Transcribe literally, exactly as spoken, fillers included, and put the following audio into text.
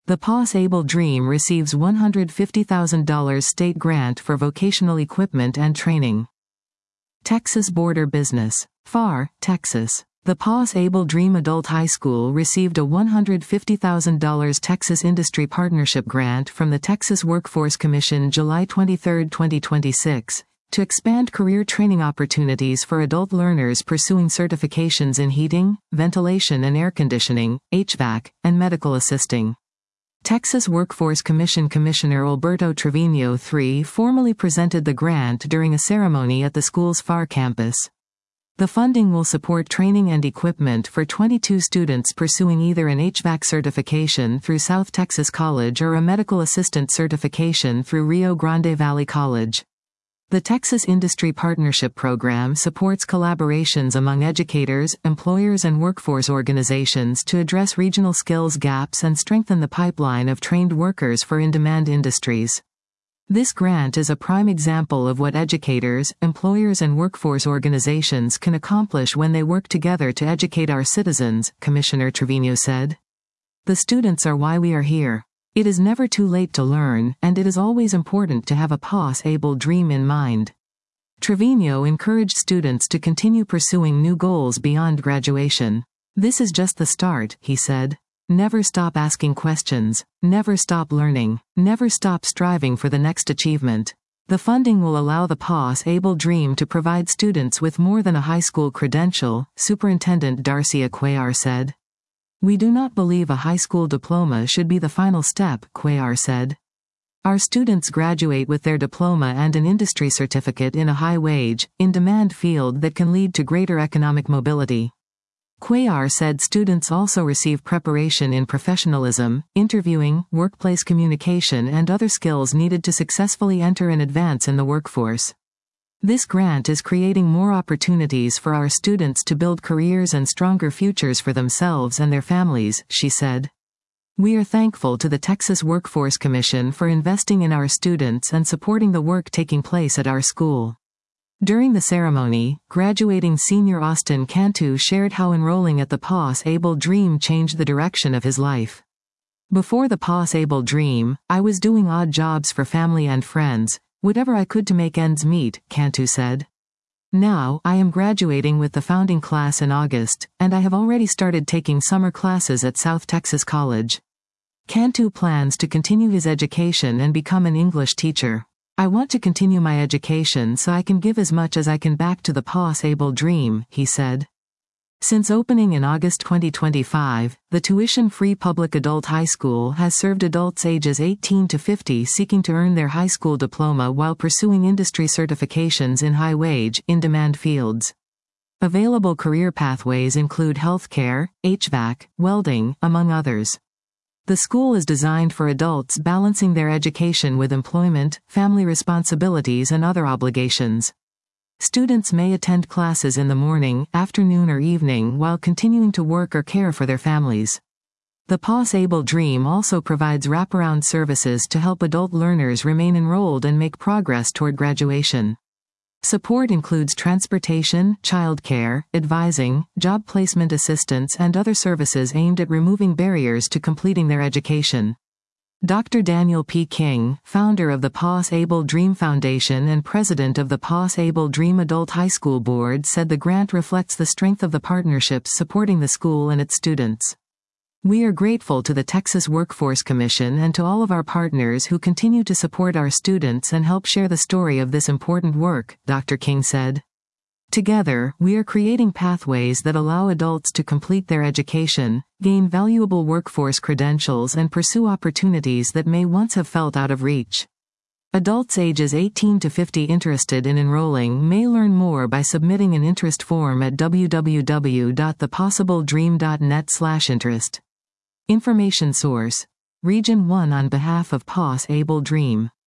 The POS-Able Dream receives one hundred fifty thousand dollars state grant for vocational equipment and training. Texas Border Business. F A R, Texas. The POS-Able Dream Adult High School received a one hundred fifty thousand dollars Texas Industry Partnership Grant from the Texas Workforce Commission July twenty-third, twenty twenty-six, to expand career training opportunities for adult learners pursuing certifications in heating, ventilation and air conditioning, H V A C, and medical assisting. Texas Workforce Commission Commissioner Alberto Trevino the third formally presented the grant during a ceremony at the school's F A R campus. The funding will support training and equipment for twenty-two students pursuing either an H V A C certification through South Texas College or a medical assistant certification through Rio Grande Valley College. The Texas Industry Partnership Program supports collaborations among educators, employers and workforce organizations to address regional skills gaps and strengthen the pipeline of trained workers for in-demand industries. This grant is a prime example of what educators, employers and workforce organizations can accomplish when they work together to educate our citizens, Commissioner Trevino said. The students are why we are here. It is never too late to learn, and it is always important to have a POS-Able Dream in mind. Trevino encouraged students to continue pursuing new goals beyond graduation. This is just the start, he said. Never stop asking questions. Never stop learning. Never stop striving for the next achievement. The funding will allow the POS-Able Dream to provide students with more than a high school credential, Superintendent Darcia Cuellar said. We do not believe a high school diploma should be the final step, Cuellar said. Our students graduate with their diploma and an industry certificate in a high-wage, in-demand field that can lead to greater economic mobility. Cuellar said students also receive preparation in professionalism, interviewing, workplace communication and other skills needed to successfully enter and advance in the workforce. This grant is creating more opportunities for our students to build careers and stronger futures for themselves and their families, she said. We are thankful to the Texas Workforce Commission for investing in our students and supporting the work taking place at our school. During the ceremony, graduating senior Austin Cantu shared how enrolling at the POS-Able Dream changed the direction of his life. Before the POS-Able Dream, I was doing odd jobs for family and friends, whatever I could to make ends meet, Cantu said. Now, I am graduating with the founding class in August, and I have already started taking summer classes at South Texas College. Cantu plans to continue his education and become an English teacher. I want to continue my education so I can give as much as I can back to the POS-Able Dream, he said. Since opening in August twenty twenty-five, the tuition-free public adult high school has served adults ages eighteen to fifty seeking to earn their high school diploma while pursuing industry certifications in high-wage, in-demand fields. Available career pathways include healthcare, H V A C, welding, among others. The school is designed for adults balancing their education with employment, family responsibilities and other obligations. Students may attend classes in the morning, afternoon or evening while continuing to work or care for their families. The POS-Able Dream also provides wraparound services to help adult learners remain enrolled and make progress toward graduation. Support includes transportation, childcare, advising, job placement assistance and other services aimed at removing barriers to completing their education. Doctor Daniel P. King, founder of the POS-Able Dream Foundation and president of the POS-Able Dream Adult High School Board, said the grant reflects the strength of the partnerships supporting the school and its students. We are grateful to the Texas Workforce Commission and to all of our partners who continue to support our students and help share the story of this important work, Doctor King said. Together, we are creating pathways that allow adults to complete their education, gain valuable workforce credentials and pursue opportunities that may once have felt out of reach. Adults ages eighteen to fifty interested in enrolling may learn more by submitting an interest form at w w w dot the possible dream dot net slash interest. Information source: Region one on behalf of POS-Able Dream.